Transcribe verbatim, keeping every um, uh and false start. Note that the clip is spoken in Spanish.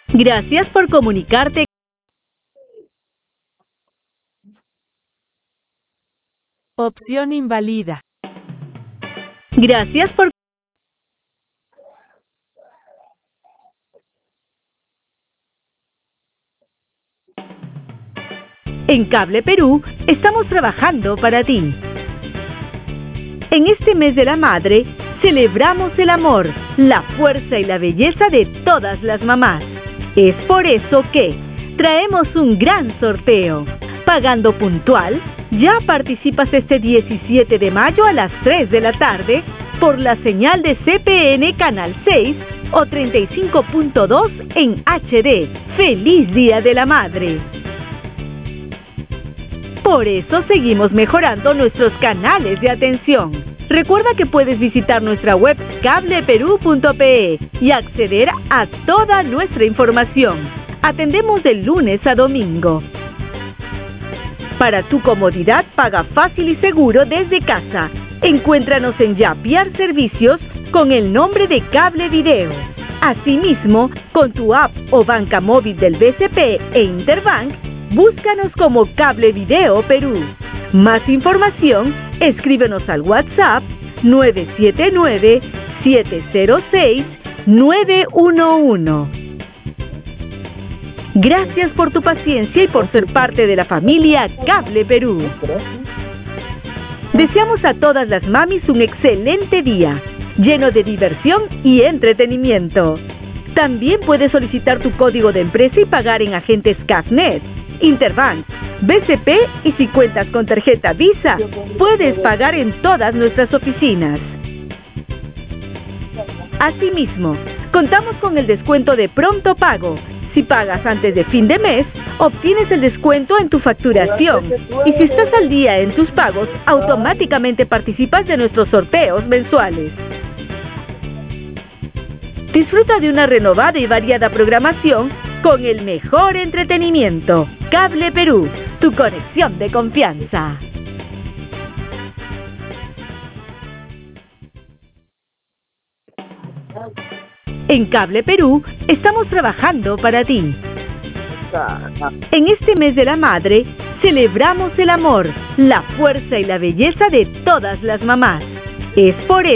Gracias por comunicarte. Opción inválida. Gracias por... En Cable Perú estamos trabajando para ti. En este mes de la madre, celebramos el amor, la fuerza y la belleza de todas las mamás. Es por eso que traemos un gran sorteo. Pagando puntual, ya participas este diecisiete de mayo a las tres de la tarde por la señal de C P N Canal seis o treinta y cinco punto dos en H D. ¡Feliz Día de la Madre! Por eso seguimos mejorando nuestros canales de atención. Recuerda que puedes visitar nuestra web cable perú punto pe y acceder a toda nuestra información. Atendemos de lunes a domingo. Para tu comodidad, paga fácil y seguro desde casa. Encuéntranos en Yapiar Servicios con el nombre de Cable Video. Asimismo, con tu app o banca móvil del B C P e Interbank, búscanos como Cable Video Perú. Más información, escríbenos al WhatsApp nueve siete nueve, siete cero seis, nueve uno uno. Gracias por tu paciencia y por ser parte de la familia Cable Perú. Deseamos a todas las mamis un excelente día, lleno de diversión y entretenimiento. También puedes solicitar tu código de empresa y pagar en agentes Cafnet, Interbank, B C P y si cuentas con tarjeta Visa, puedes pagar en todas nuestras oficinas. Asimismo, contamos con el descuento de pronto pago. Si pagas antes de fin de mes, obtienes el descuento en tu facturación. Y si estás al día en tus pagos, automáticamente participas de nuestros sorteos mensuales. Disfruta de una renovada y variada programación con el mejor entretenimiento. Cable Perú, tu conexión de confianza. En Cable Perú estamos trabajando para ti. En este mes de la madre, celebramos el amor, la fuerza y la belleza de todas las mamás. Es por eso